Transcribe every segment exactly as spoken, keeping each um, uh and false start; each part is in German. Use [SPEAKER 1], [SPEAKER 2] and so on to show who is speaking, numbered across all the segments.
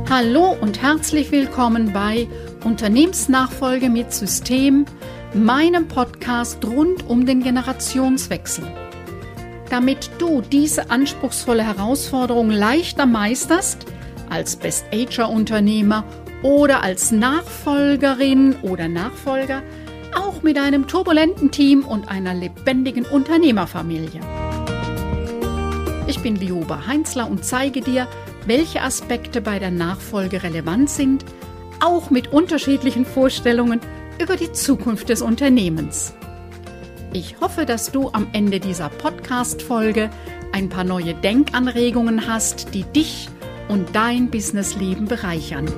[SPEAKER 1] Hallo und herzlich willkommen bei Unternehmensnachfolge mit System, meinem Podcast rund um den Generationswechsel. Damit du diese anspruchsvolle Herausforderung leichter meisterst, als Best-Ager Unternehmer oder als Nachfolgerin oder Nachfolger, auch mit einem turbulenten Team und einer lebendigen Unternehmerfamilie. Ich bin Lioba Heinzler und zeige dir, welche Aspekte bei der Nachfolge relevant sind, auch mit unterschiedlichen Vorstellungen über die Zukunft des Unternehmens. Ich hoffe, dass du am Ende dieser Podcast-Folge ein paar neue Denkanregungen hast, die dich und dein Businessleben bereichern.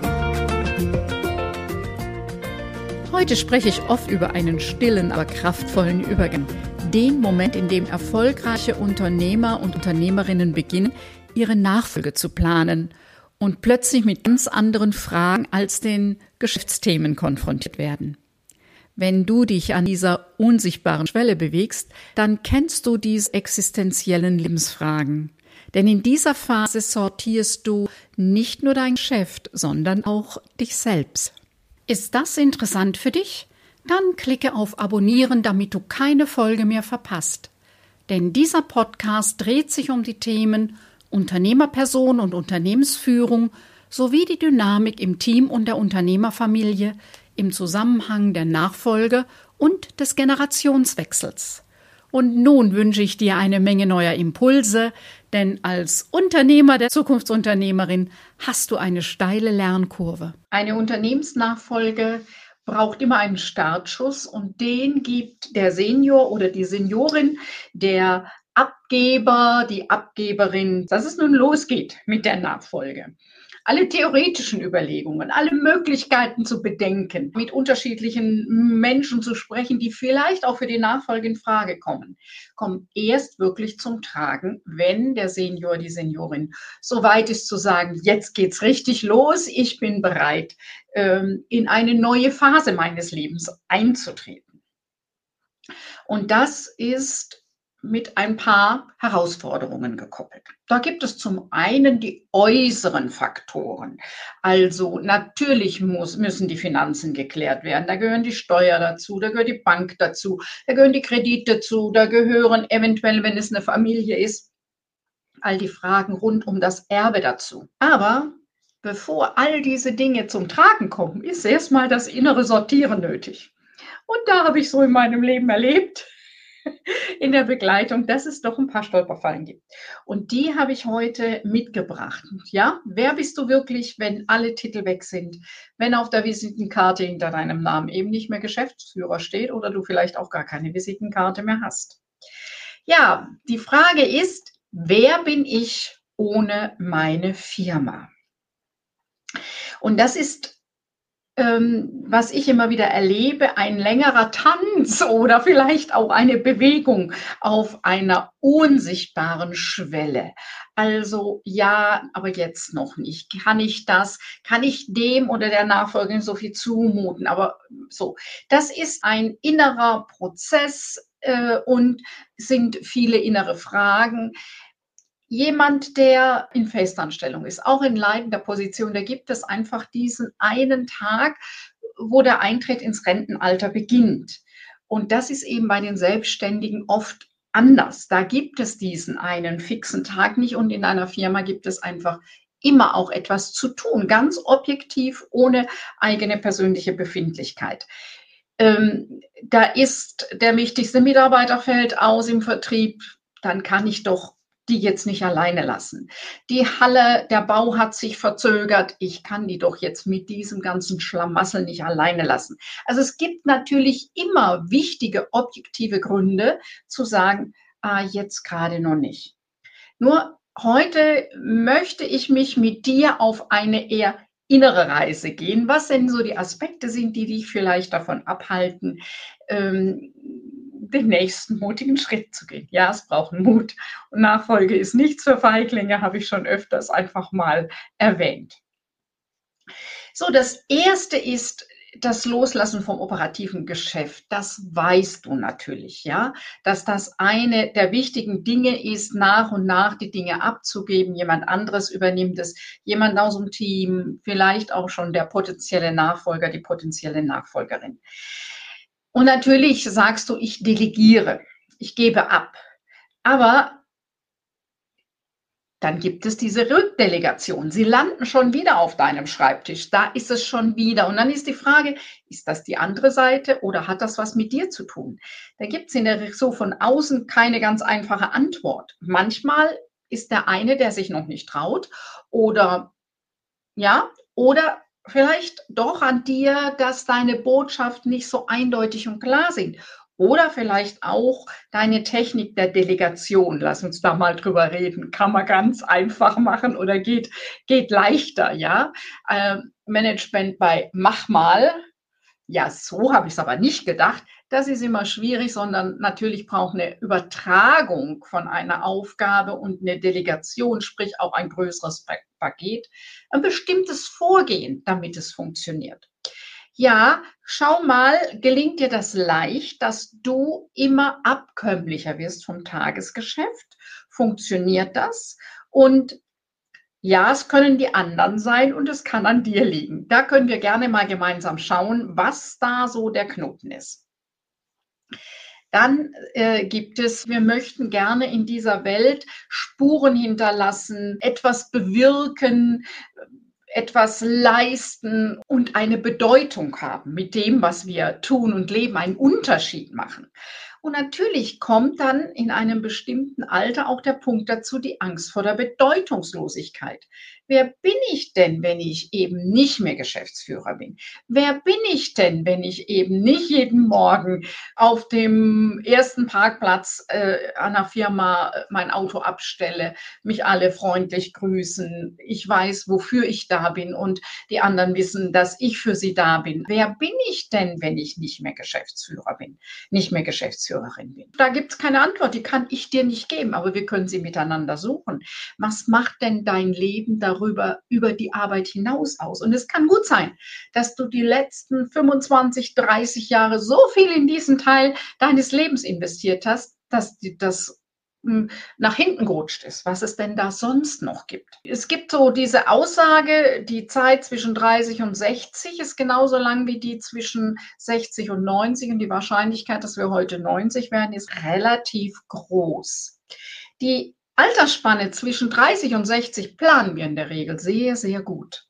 [SPEAKER 1] Heute spreche ich oft über einen stillen, aber kraftvollen Übergang. Den Moment, in dem erfolgreiche Unternehmer und Unternehmerinnen beginnen, ihre Nachfolge zu planen und plötzlich mit ganz anderen Fragen als den Geschäftsthemen konfrontiert werden. Wenn du dich an dieser unsichtbaren Schwelle bewegst, dann kennst du diese existenziellen Lebensfragen. Denn in dieser Phase sortierst du nicht nur dein Geschäft, sondern auch dich selbst. Ist das interessant für dich? Dann klicke auf Abonnieren, damit du keine Folge mehr verpasst. Denn dieser Podcast dreht sich um die Themen Unternehmerperson und Unternehmensführung sowie die Dynamik im Team und der Unternehmerfamilie im Zusammenhang der Nachfolge und des Generationswechsels. Und nun wünsche ich dir eine Menge neuer Impulse, denn als Unternehmer der Zukunftsunternehmerin hast du eine steile Lernkurve. Eine Unternehmensnachfolge braucht immer einen Startschuss und den gibt der Senior oder die Seniorin, der Abgeber, die Abgeberin, dass es nun losgeht mit der Nachfolge. Alle theoretischen Überlegungen, alle Möglichkeiten zu bedenken, mit unterschiedlichen Menschen zu sprechen, die vielleicht auch für die Nachfolge in Frage kommen, kommen erst wirklich zum Tragen, wenn der Senior, die Seniorin so weit ist zu sagen, jetzt geht's richtig los, ich bin bereit, in eine neue Phase meines Lebens einzutreten. Und das ist mit ein paar Herausforderungen gekoppelt. Da gibt es zum einen die äußeren Faktoren. Also natürlich muss, müssen die Finanzen geklärt werden. Da gehören die Steuer dazu, da gehört die Bank dazu, da gehören die Kredite dazu, da gehören eventuell, wenn es eine Familie ist, all die Fragen rund um das Erbe dazu. Aber bevor all diese Dinge zum Tragen kommen, ist erstmal das innere Sortieren nötig. Und da habe ich so in meinem Leben erlebt, in der Begleitung, dass es doch ein paar Stolperfallen gibt. Und die habe ich heute mitgebracht. Ja, wer bist du wirklich, wenn alle Titel weg sind, wenn auf der Visitenkarte hinter deinem Namen eben nicht mehr Geschäftsführer steht oder du vielleicht auch gar keine Visitenkarte mehr hast? Ja, die Frage ist, wer bin ich ohne meine Firma? Und das ist was ich immer wieder erlebe, ein längerer Tanz oder vielleicht auch eine Bewegung auf einer unsichtbaren Schwelle. Also ja, aber jetzt noch nicht. Kann ich das? Kann ich dem oder der Nachfolgerin so viel zumuten? Aber so, das ist ein innerer Prozess äh, und sind viele innere Fragen. Jemand, der in Festanstellung ist, auch in leitender Position, da gibt es einfach diesen einen Tag, wo der Eintritt ins Rentenalter beginnt. Und das ist eben bei den Selbstständigen oft anders. Da gibt es diesen einen fixen Tag nicht und in einer Firma gibt es einfach immer auch etwas zu tun, ganz objektiv, ohne eigene persönliche Befindlichkeit. Ähm, da ist der wichtigste Mitarbeiter fällt aus im Vertrieb, dann kann ich doch die jetzt nicht alleine lassen. Die Halle, der Bau hat sich verzögert. Ich kann die doch jetzt mit diesem ganzen Schlamassel nicht alleine lassen. Also es gibt natürlich immer wichtige, objektive Gründe zu sagen, ah, jetzt gerade noch nicht. Nur heute möchte ich mich mit dir auf eine eher innere Reise gehen. Was denn so die Aspekte sind, die dich vielleicht davon abhalten, ähm, den nächsten mutigen Schritt zu gehen. Ja, es braucht Mut und Nachfolge ist nichts für Feiglinge, habe ich schon öfters einfach mal erwähnt. So, das erste ist das Loslassen vom operativen Geschäft, das weißt du natürlich, ja, dass das eine der wichtigen Dinge ist, nach und nach die Dinge abzugeben. Jemand anderes übernimmt es, jemand aus dem Team, vielleicht auch schon der potenzielle Nachfolger, die potenzielle Nachfolgerin. Und natürlich sagst du, ich delegiere, ich gebe ab. Aber dann gibt es diese Rückdelegation. Sie landen schon wieder auf deinem Schreibtisch. Da ist es schon wieder. Und dann ist die Frage, ist das die andere Seite oder hat das was mit dir zu tun? Da gibt es in der so von außen keine ganz einfache Antwort. Manchmal ist der eine, der sich noch nicht traut oder ja, oder vielleicht doch an dir, dass deine Botschaft nicht so eindeutig und klar sind. Oder vielleicht auch deine Technik der Delegation. Lass uns da mal drüber reden. Kann man ganz einfach machen oder geht, geht leichter, ja? Ähm, Management bei Mach mal. Ja, so habe ich es aber nicht gedacht. Das ist immer schwierig, sondern natürlich braucht eine Übertragung von einer Aufgabe und eine Delegation, sprich auch ein größeres Paket, ein bestimmtes Vorgehen, damit es funktioniert. Ja, schau mal, gelingt dir das leicht, dass du immer abkömmlicher wirst vom Tagesgeschäft? Funktioniert das? Und ja, es können die anderen sein und es kann an dir liegen. Da können wir gerne mal gemeinsam schauen, was da so der Knoten ist. Dann äh, gibt es, wir möchten gerne in dieser Welt Spuren hinterlassen, etwas bewirken, etwas leisten und eine Bedeutung haben mit dem, was wir tun und leben, einen Unterschied machen. Und natürlich kommt dann in einem bestimmten Alter auch der Punkt dazu, die Angst vor der Bedeutungslosigkeit. Wer bin ich denn, wenn ich eben nicht mehr Geschäftsführer bin? Wer bin ich denn, wenn ich eben nicht jeden Morgen auf dem ersten Parkplatz äh, an der Firma mein Auto abstelle, mich alle freundlich grüßen, ich weiß, wofür ich da bin und die anderen wissen, dass ich für sie da bin. Wer bin ich denn, wenn ich nicht mehr Geschäftsführer bin, nicht mehr Geschäftsführerin bin? Da gibt es keine Antwort, die kann ich dir nicht geben, aber wir können sie miteinander suchen. Was macht denn dein Leben darüber, über die Arbeit hinaus aus? Und es kann gut sein, dass du die letzten fünfundzwanzig, dreißig Jahre so viel in diesen Teil deines Lebens investiert hast, dass das nach hinten gerutscht ist, was es denn da sonst noch gibt. Es gibt so diese Aussage, die Zeit zwischen dreißig und sechzig ist genauso lang wie die zwischen sechzig und neunzig und die Wahrscheinlichkeit, dass wir heute neunzig werden, ist relativ groß. Die Altersspanne zwischen dreißig und sechzig planen wir in der Regel sehr, sehr gut.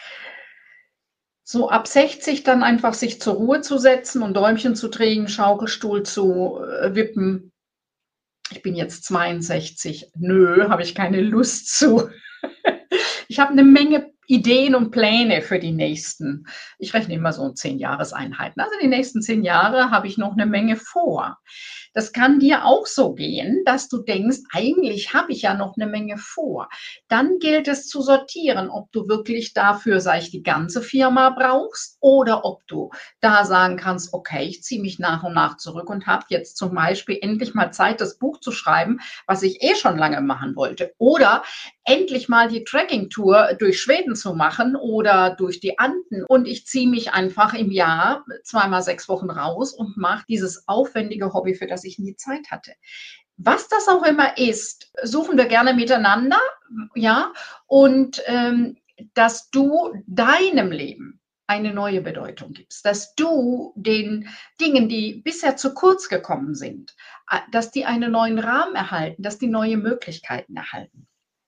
[SPEAKER 1] So ab sechzig dann einfach sich zur Ruhe zu setzen und Däumchen zu drehen, Schaukelstuhl zu äh, wippen. Ich bin jetzt zweiundsechzig. Nö, habe ich keine Lust zu. Ich habe eine Menge Ideen und Pläne für die nächsten, ich rechne immer so zehn Jahreseinheiten. Also die nächsten zehn Jahre habe ich noch eine Menge vor. Das kann dir auch so gehen, dass du denkst, eigentlich habe ich ja noch eine Menge vor. Dann gilt es zu sortieren, ob du wirklich dafür, sag ich, die ganze Firma brauchst oder ob du da sagen kannst, okay, ich ziehe mich nach und nach zurück und habe jetzt zum Beispiel endlich mal Zeit, das Buch zu schreiben, was ich eh schon lange machen wollte. Oder endlich mal die Trekking-Tour durch Schweden zu machen oder durch die Anden. Und ich ziehe mich einfach im Jahr zweimal sechs Wochen raus und mache dieses aufwendige Hobby, für das ich nie Zeit hatte. Was das auch immer ist, suchen wir gerne miteinander, ja, und ähm, dass du deinem Leben eine neue Bedeutung gibst, dass du den Dingen, die bisher zu kurz gekommen sind, dass die einen neuen Rahmen erhalten, dass die neue Möglichkeiten erhalten.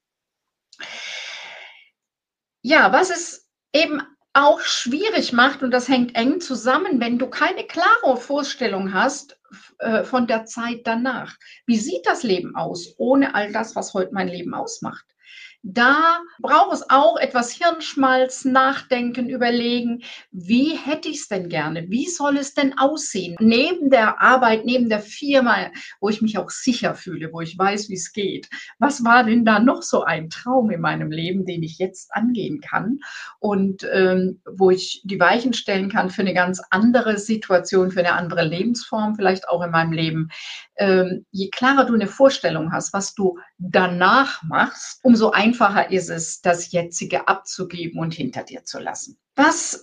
[SPEAKER 1] Ja, was es eben auch schwierig macht, und das hängt eng zusammen, wenn du keine klare Vorstellung hast äh, von der Zeit danach. Wie sieht das Leben aus, ohne all das, was heute mein Leben ausmacht? Da braucht es auch etwas Hirnschmalz, nachdenken, überlegen, wie hätte ich es denn gerne? Wie soll es denn aussehen? Neben der Arbeit, neben der Firma, wo ich mich auch sicher fühle, wo ich weiß, wie es geht. Was war denn da noch so ein Traum in meinem Leben, den ich jetzt angehen kann und ähm, wo ich die Weichen stellen kann für eine ganz andere Situation, für eine andere Lebensform, vielleicht auch in meinem Leben. Ähm, je klarer du eine Vorstellung hast, was du danach machst, umso einfacher ist es, das Jetzige abzugeben und hinter dir zu lassen. Was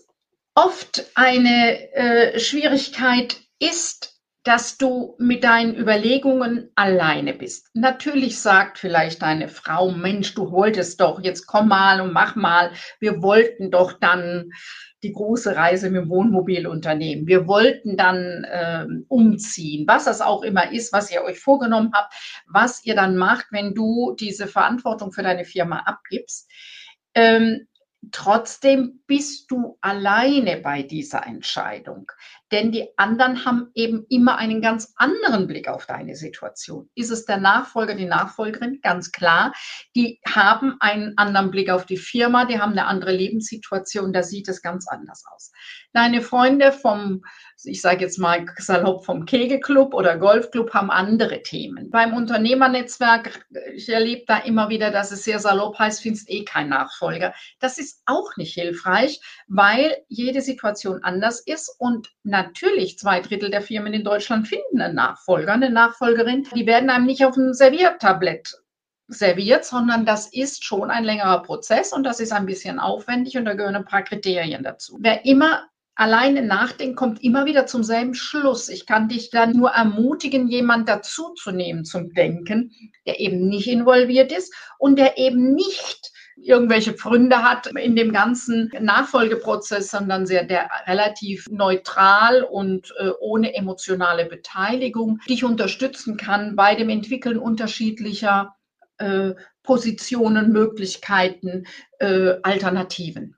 [SPEAKER 1] Oft eine äh, Schwierigkeit ist, dass du mit deinen Überlegungen alleine bist. Natürlich sagt vielleicht deine Frau, Mensch, du wolltest doch, jetzt komm mal und mach mal. Wir wollten doch dann die große Reise mit dem Wohnmobil unternehmen. Wir wollten dann äh, umziehen, was das auch immer ist, was ihr euch vorgenommen habt, was ihr dann macht, wenn du diese Verantwortung für deine Firma abgibst. Ähm, Trotzdem bist du alleine bei dieser Entscheidung, denn die anderen haben eben immer einen ganz anderen Blick auf deine Situation. Ist es der Nachfolger, die Nachfolgerin? Ganz klar. Die haben einen anderen Blick auf die Firma, die haben eine andere Lebenssituation, da sieht es ganz anders aus. Deine Freunde vom, ich sage jetzt mal salopp, vom Kegelclub oder Golfclub haben andere Themen. Beim Unternehmernetzwerk, ich erlebe da immer wieder, dass es sehr salopp heißt, findest eh kein Nachfolger. Das ist auch nicht hilfreich, weil jede Situation anders ist und natürlich zwei Drittel der Firmen in Deutschland finden einen Nachfolger, eine Nachfolgerin. Die werden einem nicht auf ein Serviertablett serviert, sondern das ist schon ein längerer Prozess und das ist ein bisschen aufwendig und da gehören ein paar Kriterien dazu. Wer immer alleine nachdenkt, kommt immer wieder zum selben Schluss. Ich kann dich dann nur ermutigen, jemanden dazuzunehmen zum Denken, der eben nicht involviert ist und der eben nicht irgendwelche Pfründe hat in dem ganzen Nachfolgeprozess, sondern sehr der relativ neutral und äh, ohne emotionale Beteiligung dich unterstützen kann bei dem Entwickeln unterschiedlicher äh, Positionen, Möglichkeiten, äh, Alternativen.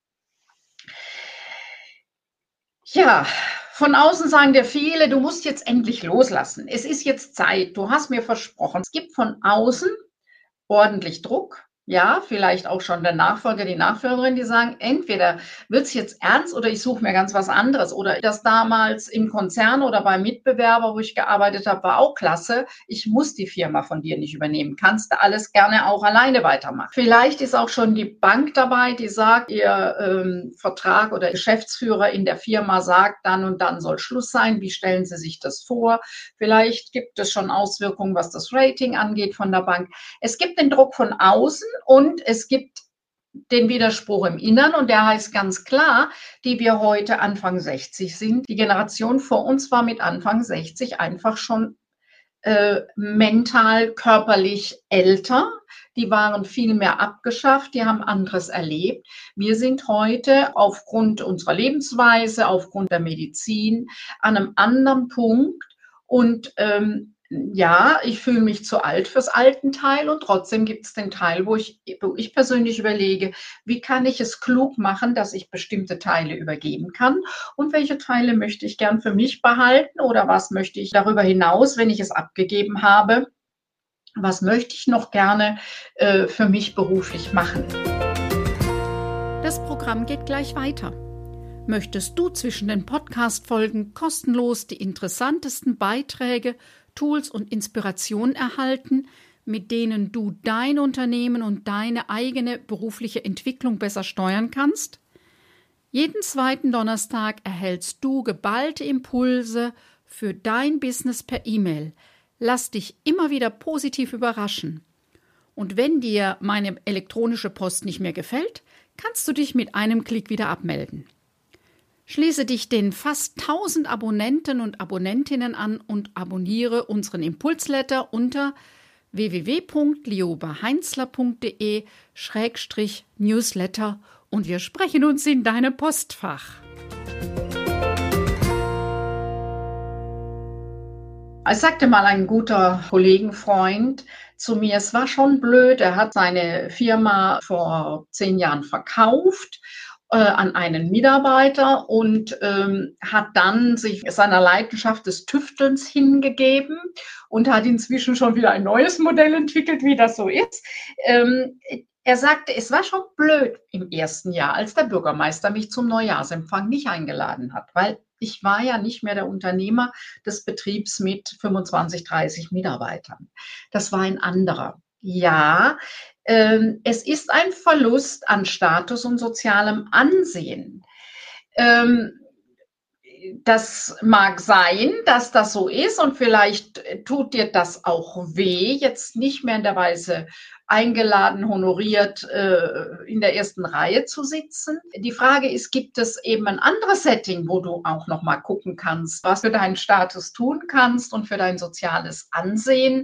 [SPEAKER 1] Ja, von außen sagen dir viele, du musst jetzt endlich loslassen. Es ist jetzt Zeit. Du hast mir versprochen. Es gibt von außen ordentlich Druck. Ja, vielleicht auch schon der Nachfolger, die Nachfolgerin, die sagen, entweder wird es jetzt ernst oder ich suche mir ganz was anderes. Oder das damals im Konzern oder beim Mitbewerber, wo ich gearbeitet habe, war auch klasse. Ich muss die Firma von dir nicht übernehmen. Kannst du alles gerne auch alleine weitermachen. Vielleicht ist auch schon die Bank dabei, die sagt, ihr ähm, Vertrag oder Geschäftsführer in der Firma sagt, dann und dann soll Schluss sein. Wie stellen Sie sich das vor? Vielleicht gibt es schon Auswirkungen, was das Rating angeht von der Bank. Es gibt den Druck von außen und es gibt den Widerspruch im Innern und der heißt ganz klar, die wir heute Anfang sechzig sind. Die Generation vor uns war mit Anfang sechzig einfach schon äh, mental, körperlich älter. Die waren viel mehr abgeschafft, die haben anderes erlebt. Wir sind heute aufgrund unserer Lebensweise, aufgrund der Medizin an einem anderen Punkt und ähm, ja, ich fühle mich zu alt fürs alten Teil und trotzdem gibt es den Teil, wo ich, wo ich persönlich überlege, wie kann ich es klug machen, dass ich bestimmte Teile übergeben kann und welche Teile möchte ich gern für mich behalten oder was möchte ich darüber hinaus, wenn ich es abgegeben habe, was möchte ich noch gerne äh, für mich beruflich machen.
[SPEAKER 2] Das Programm geht gleich weiter. Möchtest du zwischen den Podcast-Folgen kostenlos die interessantesten Beiträge, Tools und Inspirationen erhalten, mit denen du dein Unternehmen und deine eigene berufliche Entwicklung besser steuern kannst? Jeden zweiten Donnerstag erhältst du geballte Impulse für dein Business per E-Mail. Lass dich immer wieder positiv überraschen. Und wenn dir meine elektronische Post nicht mehr gefällt, kannst du dich mit einem Klick wieder abmelden. Schließe dich den fast tausend Abonnenten und Abonnentinnen an und abonniere unseren Impulsletter unter w w w punkt liobaheinzler punkt d e schrägstrich newsletter und wir sprechen uns in deinem Postfach.
[SPEAKER 1] Es sagte mal ein guter Kollegenfreund zu mir, es war schon blöd, er hat seine Firma vor zehn Jahren verkauft an einen Mitarbeiter und ähm, hat dann sich seiner Leidenschaft des Tüftelns hingegeben und hat inzwischen schon wieder ein neues Modell entwickelt, wie das so ist. Ähm, er sagte, es war schon blöd im ersten Jahr, als der Bürgermeister mich zum Neujahrsempfang nicht eingeladen hat, weil ich war ja nicht mehr der Unternehmer des Betriebs mit fünfundzwanzig, dreißig Mitarbeitern. Das war ein anderer. Ja, ähm, es ist ein Verlust an Status und sozialem Ansehen. Ähm, das mag sein, dass das so ist und vielleicht tut dir das auch weh, jetzt nicht mehr in der Weise
[SPEAKER 2] eingeladen, honoriert, in der ersten Reihe zu sitzen. Die Frage ist, gibt es eben ein anderes Setting, wo du auch noch mal gucken kannst, was du für deinen Status tun kannst und für dein soziales Ansehen,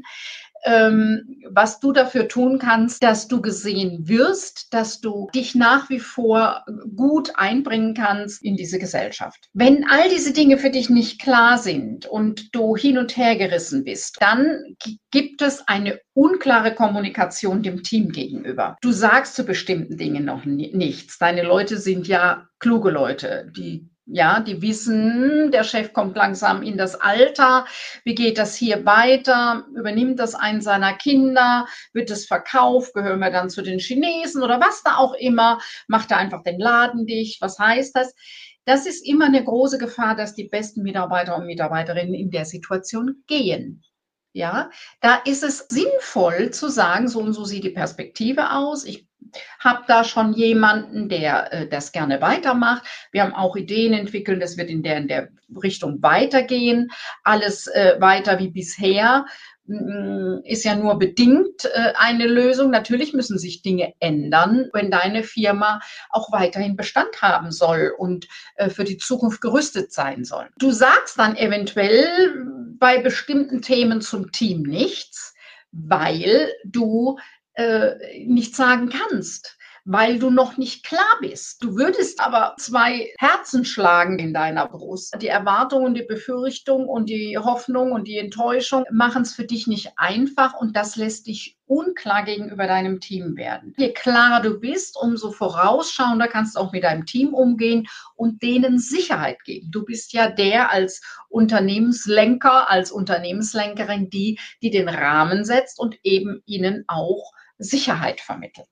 [SPEAKER 2] ähm, was du dafür tun kannst, dass du gesehen wirst, dass du dich nach wie vor gut einbringen kannst in diese Gesellschaft. Wenn all diese Dinge für dich nicht klar sind und du hin und her gerissen bist, dann gibt es eine unklare Kommunikation dem Team gegenüber. Du sagst zu bestimmten Dingen noch nichts. Deine Leute sind ja kluge Leute, die Ja, die wissen, der Chef kommt langsam in das Alter. Wie geht das hier weiter? Übernimmt das einen seiner Kinder? Wird es verkauft? Gehören wir dann zu den Chinesen oder was da auch immer? Macht er einfach den Laden dicht? Was heißt das? Das ist immer eine große Gefahr, dass die besten Mitarbeiter und Mitarbeiterinnen in der Situation gehen. Ja, da ist es sinnvoll zu sagen, so und so sieht die Perspektive aus. Ich habe da schon jemanden, der äh, das gerne weitermacht. Wir haben auch Ideen entwickelt, das wird in der, in der Richtung weitergehen. Alles äh, weiter wie bisher mh, ist ja nur bedingt äh, eine Lösung. Natürlich müssen sich Dinge ändern, wenn deine Firma auch weiterhin Bestand haben soll und äh, für die Zukunft gerüstet sein soll. Du sagst dann eventuell bei bestimmten Themen zum Team nichts, weil du äh, nichts sagen kannst, weil du noch nicht klar bist. Du würdest aber zwei Herzen schlagen in deiner Brust. Die Erwartung und die Befürchtung und die Hoffnung und die Enttäuschung machen es für dich nicht einfach und das lässt dich unklar gegenüber deinem Team werden. Je klarer du bist, umso vorausschauender kannst du auch mit deinem Team umgehen und denen Sicherheit geben. Du bist ja der als Unternehmenslenker, als Unternehmenslenkerin, die, die den Rahmen setzt und eben ihnen auch Sicherheit vermittelt.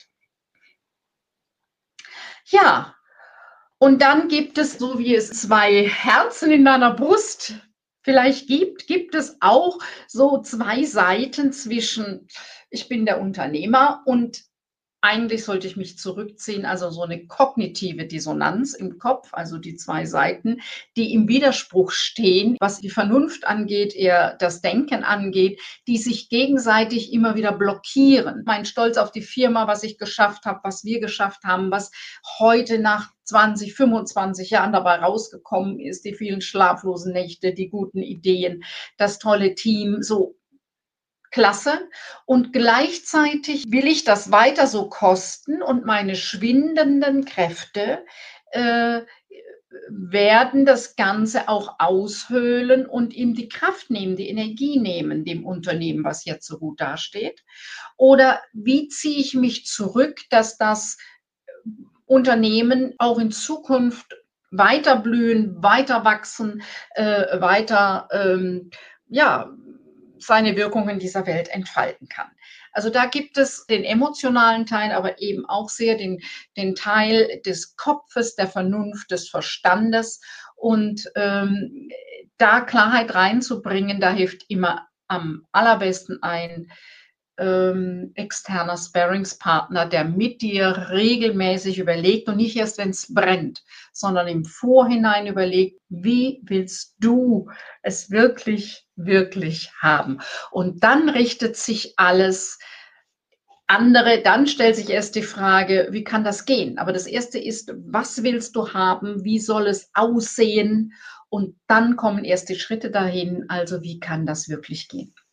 [SPEAKER 2] Ja, und dann gibt es, so wie es zwei Herzen in deiner Brust vielleicht gibt, gibt es auch so zwei Seiten zwischen, ich bin der Unternehmer und eigentlich sollte ich mich zurückziehen, also so eine kognitive Dissonanz im Kopf, also die zwei Seiten, die im Widerspruch stehen, was die Vernunft angeht, eher das Denken angeht, die sich gegenseitig immer wieder blockieren. Mein Stolz auf die Firma, was ich geschafft habe, was wir geschafft haben, was heute nach zwanzig, fünfundzwanzig Jahren dabei rausgekommen ist, die vielen schlaflosen Nächte, die guten Ideen, das tolle Team, so klasse. Und gleichzeitig will ich das weiter so kosten und meine schwindenden Kräfte äh, werden das Ganze auch aushöhlen und ihm die Kraft nehmen, die Energie nehmen, dem Unternehmen, was jetzt so gut dasteht. Oder wie ziehe ich mich zurück, dass das Unternehmen auch in Zukunft weiter blühen, weiter wachsen, äh, weiter, ähm, ja, seine Wirkung in dieser Welt entfalten kann. Also da gibt es den emotionalen Teil, aber eben auch sehr den, den Teil des Kopfes, der Vernunft, des Verstandes. Und ähm, da Klarheit reinzubringen, da hilft immer am allerbesten ein ähm, externer Sparringspartner, der mit dir regelmäßig überlegt und nicht erst, wenn es brennt, sondern im Vorhinein überlegt, wie willst du es wirklich, wirklich haben? Und dann richtet sich alles andere, dann stellt sich erst die Frage, wie kann das gehen? Aber das Erste ist, was willst du haben? Wie soll es aussehen? Und dann kommen erst die Schritte dahin, also wie kann das wirklich gehen?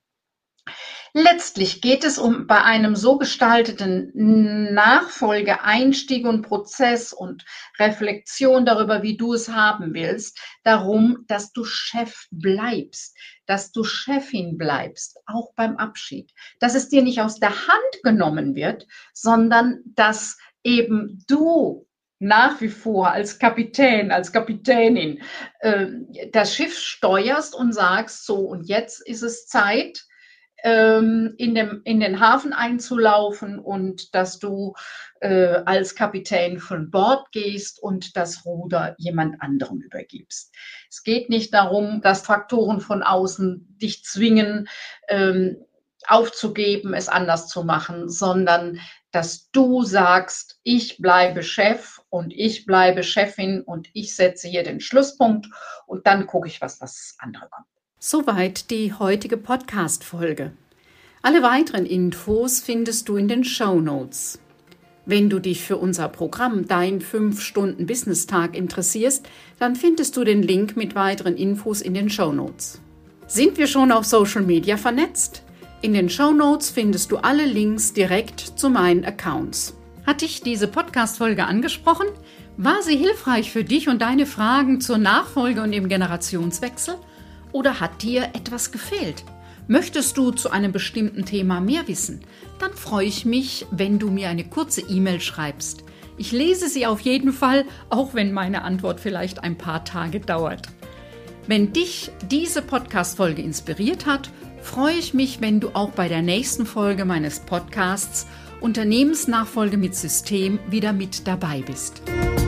[SPEAKER 2] Letztlich geht es um bei einem so gestalteten Nachfolge, Einstieg und Prozess und Reflexion darüber, wie du es haben willst, darum, dass du Chef bleibst, dass du Chefin bleibst, auch beim Abschied, dass es dir nicht aus der Hand genommen wird, sondern dass eben du nach wie vor als Kapitän, als Kapitänin äh, das Schiff steuerst und sagst, so und jetzt ist es Zeit, in, dem, in den Hafen einzulaufen und dass du äh, als Kapitän von Bord gehst und das Ruder jemand anderem übergibst. Es geht nicht darum, dass Faktoren von außen dich zwingen, ähm, aufzugeben, es anders zu machen, sondern dass du sagst, ich bleibe Chef und ich bleibe Chefin und ich setze hier den Schlusspunkt und dann gucke ich, was das andere kommt.
[SPEAKER 1] Soweit die heutige Podcast-Folge. Alle weiteren Infos findest du in den Shownotes. Wenn du dich für unser Programm Dein fünf Stunden Business Tag interessierst, dann findest du den Link mit weiteren Infos in den Shownotes. Sind wir schon auf Social Media vernetzt? In den Shownotes findest du alle Links direkt zu meinen Accounts. Hat dich diese Podcast-Folge angesprochen? War sie hilfreich für dich und deine Fragen zur Nachfolge und dem Generationswechsel? Oder hat dir etwas gefehlt? Möchtest du zu einem bestimmten Thema mehr wissen? Dann freue ich mich, wenn du mir eine kurze E-Mail schreibst. Ich lese sie auf jeden Fall, auch wenn meine Antwort vielleicht ein paar Tage dauert. Wenn dich diese Podcast-Folge inspiriert hat, freue ich mich, wenn du auch bei der nächsten Folge meines Podcasts Unternehmensnachfolge mit System wieder mit dabei bist.